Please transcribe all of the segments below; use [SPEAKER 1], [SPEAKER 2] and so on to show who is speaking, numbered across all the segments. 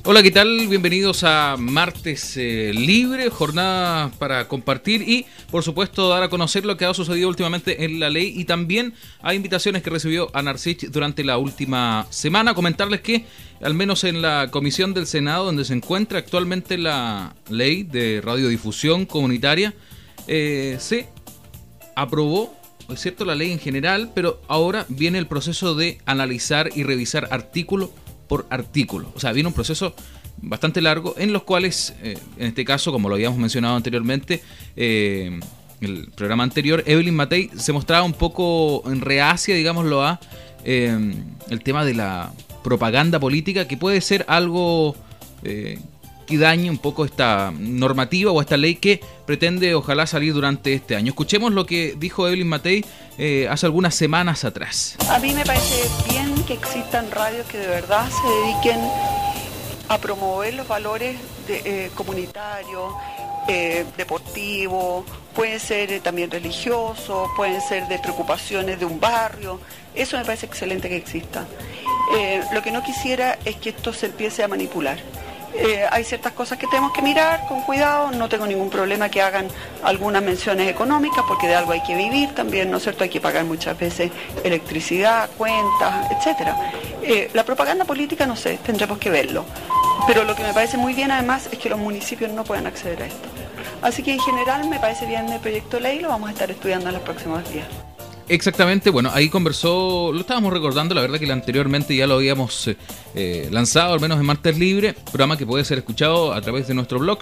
[SPEAKER 1] Hola, ¿qué tal? Bienvenidos a Martes Libre, jornada para compartir y, por supuesto, dar a conocer lo que ha sucedido últimamente en la ley y también a invitaciones que recibió Anarcich durante la última semana. Comentarles que, al menos en la comisión del Senado, donde se encuentra actualmente la ley de radiodifusión comunitaria, se aprobó, es cierto, la ley en general, pero ahora viene el proceso de analizar y revisar artículo por artículo. O sea, viene un proceso bastante largo en los cuales, en este caso, como lo habíamos mencionado anteriormente, el programa anterior, Evelyn Matei se mostraba un poco en reacia, digámoslo, a el tema de la propaganda política, que puede ser algo que dañe un poco esta normativa o esta ley que pretende, ojalá, salir durante este año. Escuchemos lo que dijo Evelyn Matei hace algunas semanas atrás.
[SPEAKER 2] A mí me parece bien que existan radios que de verdad se dediquen a promover los valores comunitarios, deportivos, pueden ser también religiosos, pueden ser de preocupaciones de un barrio. Eso me parece excelente que exista. Lo que no quisiera es que esto se empiece a manipular. Hay ciertas cosas que tenemos que mirar con cuidado. No tengo ningún problema que hagan algunas menciones económicas, porque de algo hay que vivir también, ¿no es cierto? Hay que pagar muchas veces electricidad, cuentas, etcétera. La propaganda política, no sé, tendremos que verlo. Pero lo que me parece muy bien, además, es que los municipios no puedan acceder a esto. Así que en general me parece bien el proyecto de ley, lo vamos a estar estudiando en los próximos días.
[SPEAKER 1] Exactamente, bueno, ahí conversó, lo estábamos recordando, la verdad que anteriormente ya lo habíamos lanzado, al menos en Martes Libre, programa que puede ser escuchado a través de nuestro blog,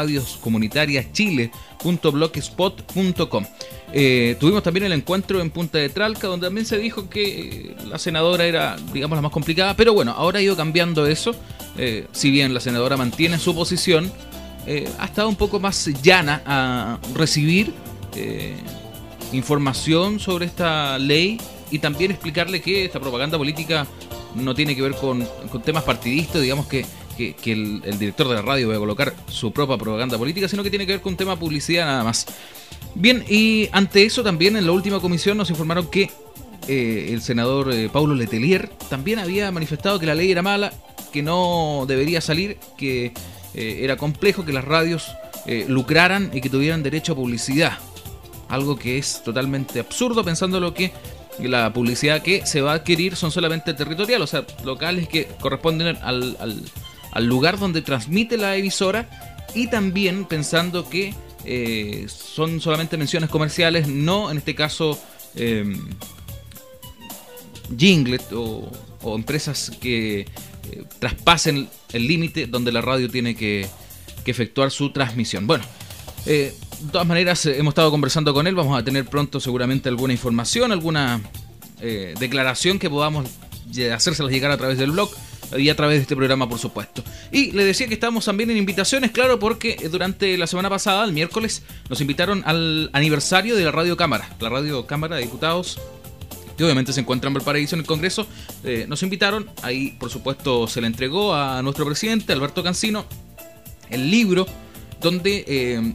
[SPEAKER 1] radioscomunitariaschile.blogspot.com. Tuvimos también el encuentro en Punta de Tralca, donde también se didijo que la senadora era, digamos, la más complicada, pero bueno, ahora ha ido cambiando eso, si bien la senadora mantiene su posición, ha estado un poco más llana a recibir información sobre esta ley y también explicarle que esta propaganda política no tiene que ver con temas partidistas, digamos que el director de la radio va a colocar su propia propaganda política, sino que tiene que ver con un tema de publicidad nada más. Bien, y ante eso también en la última comisión nos informaron que el senador Paulo Letelier también había manifestado que la ley era mala, que no debería salir, que era complejo que las radios lucraran y que tuvieran derecho a publicidad. Algo que es totalmente absurdo, pensando lo que la publicidad que se va a adquirir son solamente territorial, o sea, locales que corresponden al lugar donde transmite la emisora, y también pensando que son solamente menciones comerciales, no en este caso jingles o empresas que traspasen el límite donde la radio tiene que efectuar su transmisión. Bueno, de todas maneras, hemos estado conversando con él. Vamos a tener pronto seguramente alguna información, alguna declaración que podamos hacérselas llegar a través del blog y a través de este programa, por supuesto. Y le decía que estamos también en invitaciones, claro, porque durante la semana pasada, el miércoles, nos invitaron al aniversario de la Radio Cámara, la Radio Cámara de Diputados, que obviamente se encuentra en Valparaíso, en el Congreso. Nos invitaron, ahí por supuesto se le entregó a nuestro presidente, Alberto Cancino, el libro donde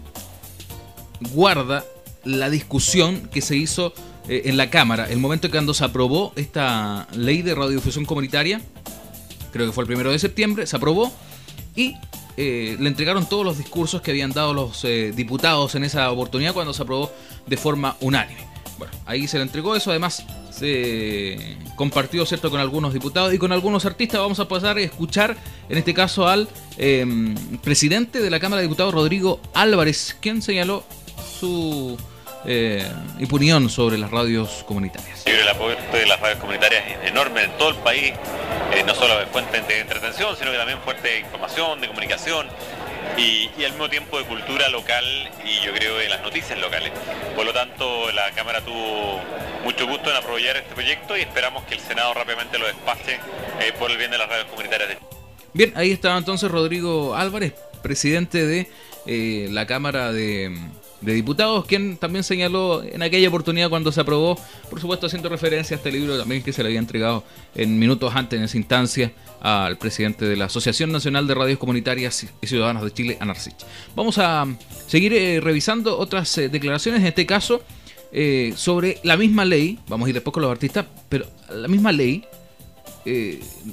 [SPEAKER 1] guarda la discusión que se hizo en la Cámara, el momento en cuando se aprobó esta ley de radiodifusión comunitaria. Creo que fue el 1 de septiembre, se aprobó y le entregaron todos los discursos que habían dado los diputados en esa oportunidad cuando se aprobó de forma unánime. Bueno, ahí se le entregó eso, además se compartió, ¿cierto?, con algunos diputados y con algunos artistas. Vamos a pasar a escuchar, en este caso, al presidente de la Cámara de Diputados, Rodrigo Álvarez, quien señaló su opinión sobre las radios comunitarias.
[SPEAKER 3] El apoyo de las radios comunitarias es enorme en todo el país, no solo de fuente de entretención, sino que también fuente de información, de comunicación y al mismo tiempo de cultura local y yo creo de las noticias locales. Por lo tanto, la Cámara tuvo mucho gusto en apoyar este proyecto y esperamos que el Senado rápidamente lo despache por el bien de las radios comunitarias.
[SPEAKER 1] Bien, ahí estaba entonces Rodrigo Álvarez, presidente de la Cámara de Diputados, quien también señaló en aquella oportunidad cuando se aprobó, por supuesto haciendo referencia a este libro también que se le había entregado en minutos antes en esa instancia al presidente de la Asociación Nacional de Radios Comunitarias y Ciudadanos de Chile, Anarcich. Vamos a seguir revisando otras declaraciones, en este caso sobre la misma ley. Vamos a ir después con los artistas, pero la misma ley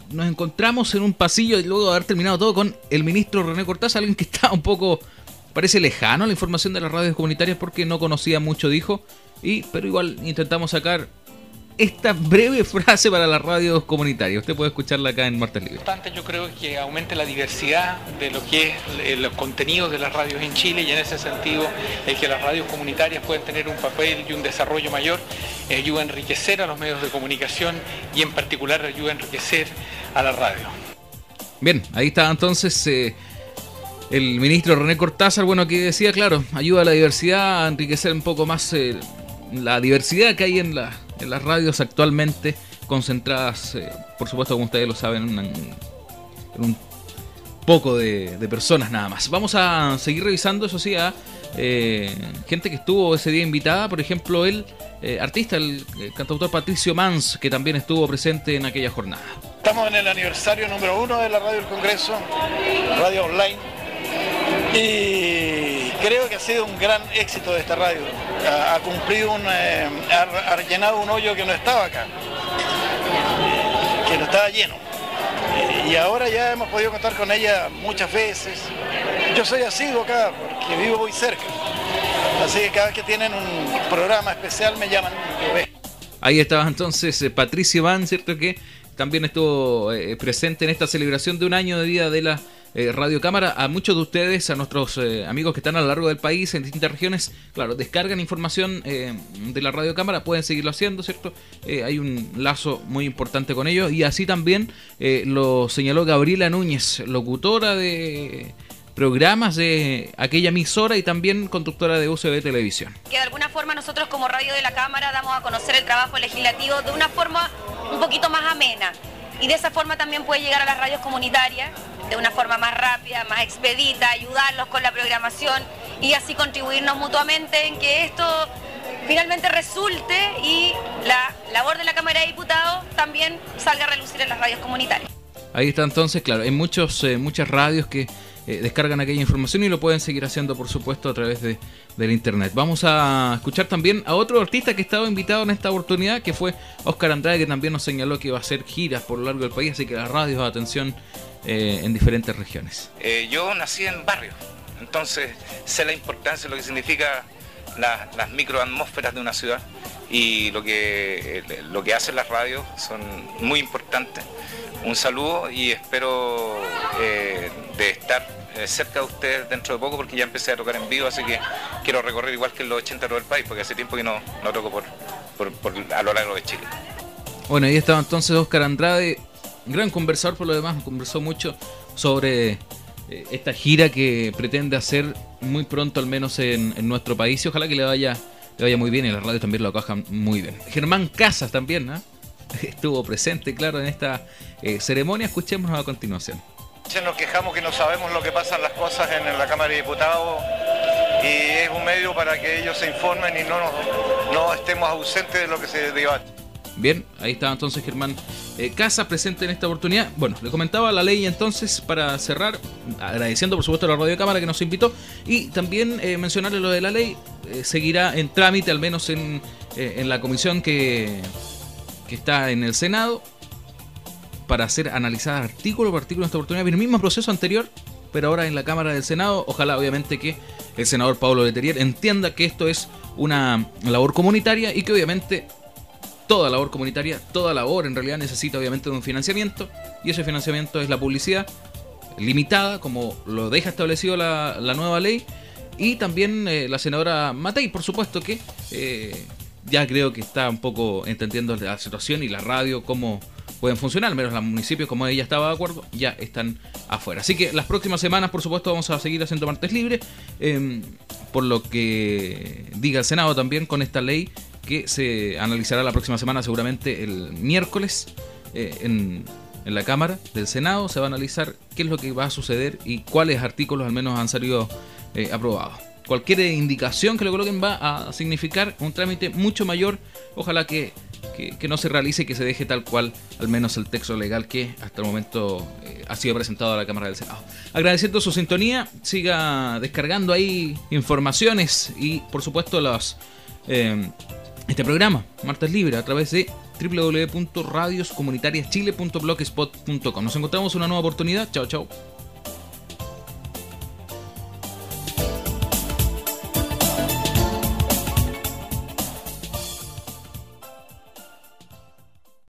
[SPEAKER 1] nos encontramos en un pasillo y luego de haber terminado todo con el ministro René Cortázar, alguien que está un poco, parece lejano a la información de las radios comunitarias porque no conocía mucho, dijo, pero igual intentamos sacar esta breve frase para las radios comunitarias. Usted puede escucharla acá en Martes Libre.
[SPEAKER 4] Importante, yo creo, que aumente la diversidad de lo que es los contenidos de las radios en Chile, y en ese sentido el que las radios comunitarias puedan tener un papel y un desarrollo mayor ayuda a enriquecer a los medios de comunicación y en particular ayuda a enriquecer a la radio.
[SPEAKER 1] Bien, ahí está entonces el ministro René Cortázar, bueno, que decía, claro, ayuda a la diversidad, a enriquecer un poco más la diversidad que hay en las radios actualmente, concentradas, por supuesto, como ustedes lo saben, en un poco de personas nada más. Vamos a seguir revisando, eso sí, a gente que estuvo ese día invitada, por ejemplo, el artista, el cantautor Patricio Mans, que también estuvo presente en aquella jornada.
[SPEAKER 5] Estamos en el aniversario número 1 de la Radio del Congreso, radio online, y creo que ha sido un gran éxito de esta radio. Ha cumplido ha llenado un hoyo que no estaba acá, que no estaba lleno. Y ahora ya hemos podido contar con ella muchas veces. Yo soy asiduo acá porque vivo muy cerca. Así que cada vez que tienen un programa especial me llaman y lo veo.
[SPEAKER 1] Ahí estaba entonces Patricio Van, ¿cierto? Que también estuvo presente en esta celebración de un año de vida de la Radio Cámara. A muchos de ustedes, a nuestros amigos que están a lo largo del país, en distintas regiones, claro, descargan información de la Radio Cámara, pueden seguirlo haciendo, ¿cierto? Hay un lazo muy importante con ellos, y así también lo señaló Gabriela Núñez, locutora de programas de aquella emisora y también conductora de UCB Televisión.
[SPEAKER 6] Que de alguna forma nosotros como Radio de la Cámara damos a conocer el trabajo legislativo de una forma un poquito más amena, y de esa forma también puede llegar a las radios comunitarias de una forma más rápida, más expedita, ayudarlos con la programación y así contribuirnos mutuamente en que esto finalmente resulte y la labor de la Cámara de Diputados también salga a relucir en las radios comunitarias.
[SPEAKER 1] Ahí está entonces, claro, hay muchas radios que descargan aquella información y lo pueden seguir haciendo, por supuesto, a través del internet. Vamos a escuchar también a otro artista que estaba invitado en esta oportunidad, que fue Óscar Andrade, que también nos señaló que iba a hacer giras por lo largo del país, así que las radios, atención, en diferentes regiones.
[SPEAKER 7] Yo nací en barrio, entonces sé la importancia, lo que significa las microatmósferas de una ciudad, y lo que hacen las radios son muy importantes. Un saludo y espero de estar cerca de ustedes dentro de poco, porque ya empecé a tocar en vivo, así que quiero recorrer igual que en los 80 todo el país, porque hace tiempo que no toco a lo largo de Chile.
[SPEAKER 1] Bueno, ahí estaba entonces Óscar Andrade, gran conversador por lo demás, conversó mucho sobre esta gira que pretende hacer muy pronto, al menos en nuestro país, y ojalá que le vaya muy bien, y las radios también lo acojan muy bien. Germán Casas también, ¿eh? Estuvo presente, claro, en esta ceremonia. Escuchémonos a continuación.
[SPEAKER 5] Nos quejamos que no sabemos lo que pasan las cosas en la Cámara de Diputados, y es un medio para que ellos se informen y no estemos ausentes de lo que se debate.
[SPEAKER 1] Bien, ahí estaba entonces Germán Casas presente en esta oportunidad. Bueno, le comentaba la ley entonces para cerrar, agradeciendo por supuesto a la Radio Cámara que nos invitó, y también mencionarle lo de la ley. Seguirá en trámite, al menos en la comisión que está en el Senado, para ser analizada artículo por artículo en esta oportunidad. El mismo proceso anterior, pero ahora en la Cámara del Senado. Ojalá obviamente que el senador Pablo Letelier entienda que esto es una labor comunitaria, y que obviamente toda labor comunitaria, toda labor en realidad necesita obviamente de un financiamiento, y ese financiamiento es la publicidad limitada, como lo deja establecido la nueva ley. Y también la senadora Matei, por supuesto, que ya creo que está un poco entendiendo la situación y la radio, cómo pueden funcionar, al menos los municipios, como ella estaba de acuerdo, ya están afuera. Así que las próximas semanas, por supuesto, vamos a seguir haciendo Martes Libre, por lo que diga el Senado también con esta ley, que se analizará la próxima semana, seguramente el miércoles, en la Cámara del Senado. Se va a analizar qué es lo que va a suceder y cuáles artículos al menos han salido aprobados. Cualquier indicación que lo coloquen va a significar un trámite mucho mayor. Ojalá que no se realice y que se deje tal cual, al menos el texto legal que hasta el momento ha sido presentado a la Cámara del Senado. Agradeciendo su sintonía, siga descargando ahí informaciones y por supuesto este programa, Martes Libre, a través de www.radioscomunitariaschile.blogspot.com. Nos encontramos en una nueva oportunidad. Chao, chao.